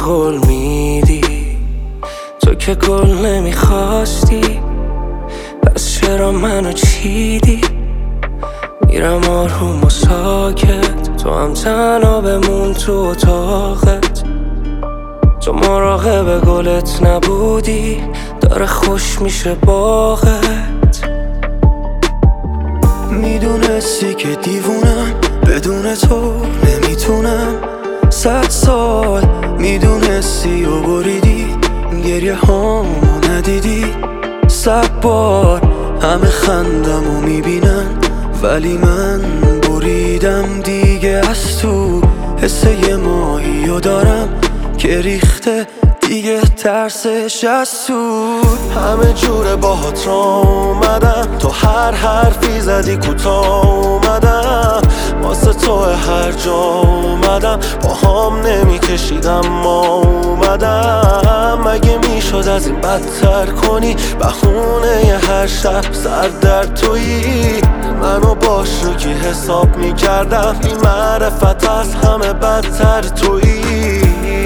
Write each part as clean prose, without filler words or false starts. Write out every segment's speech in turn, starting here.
قول میدی، تو که گل نمیخواستی، پس چرا منو چیدی؟ میرم آروم و ساکت، تو هم تنها بمون تو اتاقت. تو مراقب گلت نبودی، داره خوش میشه باغت. میدونستی که دیوونم، بدون تو نمیتونم. 100 سال میدونستی و بریدی، گریه هامو ندیدی. 100 بار همه خندم و میبینن، ولی من بریدم دیگه. از تو حس یه ماهیو دارم که ریخته دیگه، ترسش از تو. همه جوره باهات را اومدم، تو هر حرفی زدی کوتاه اومدم. واسه تو هر جا اومدم، با هم نمیکشیدم ما اومدم. مگه میشد از این بدتر کنی؟ بهونه ی هر شب سر در تویی. منو باش رو کی حساب میکردم، بی معرفت از همه بدتر تویی.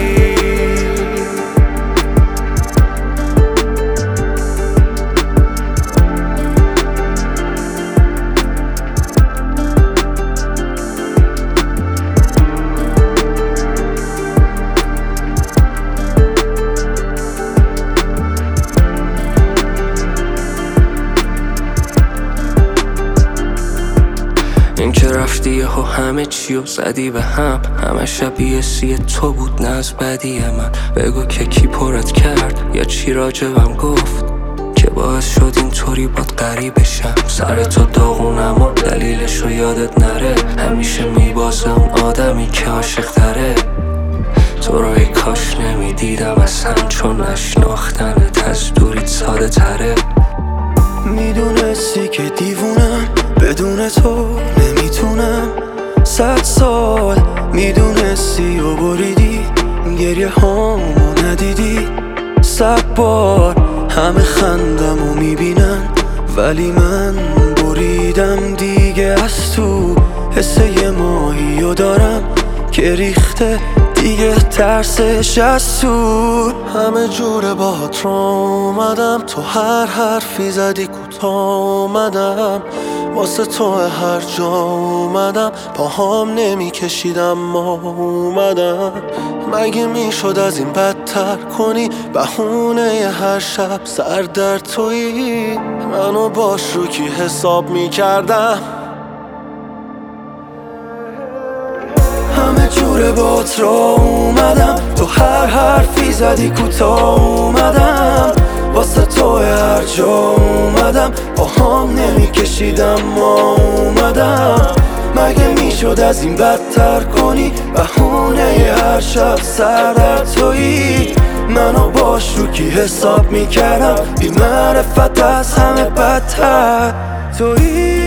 این که رفتی و همه چیو زدی به هم، همه شبیه سی تو بود نه از بدی من. بگو که کی پرت کرد یا چی راجبم گفت که باعث شد اینطوری باد غریبه شم. سر تو داغونم و دلیلشو یادت نره، همیشه میبازه اون آدمی که عاشق تره. تو رو ای کاش نمیدیدم اصلا، چون نشناختنت از دوریت ساده تره. میدونستی که دیوونم، بدون تو نمیتونم. 100 سال میدونستی و بریدی، گریه هامو ندیدی. 100 بار همه خندم و میبینن، ولی من بریدم دیگه. از تو حس یه ماهیو دارم که ریخته دیگه، ترسش از تو. همه جوره باهات را اومدم، تو هر حرفی زدی کوتاه اومدم. واسه تو هر جا اومدم، پاهام نمیکشیدم ما اومدم. مگه میشد از این بدتر کنی؟ بهونه ی هر شب سر در تویی. منو باش رو کی حساب میکردم، همه جوره بات را اومدم. تو هر حرفی زدی کوتاه اومدم. واسه تو هر جا اومدم، با هم نمیکشیدم ما اومدم. مگه میشد از این بدتر کنی؟ بهونه ی هر شب سر در تویی. منو باش رو کی حساب میکردم، بی معرفت از همه بدتر تویی.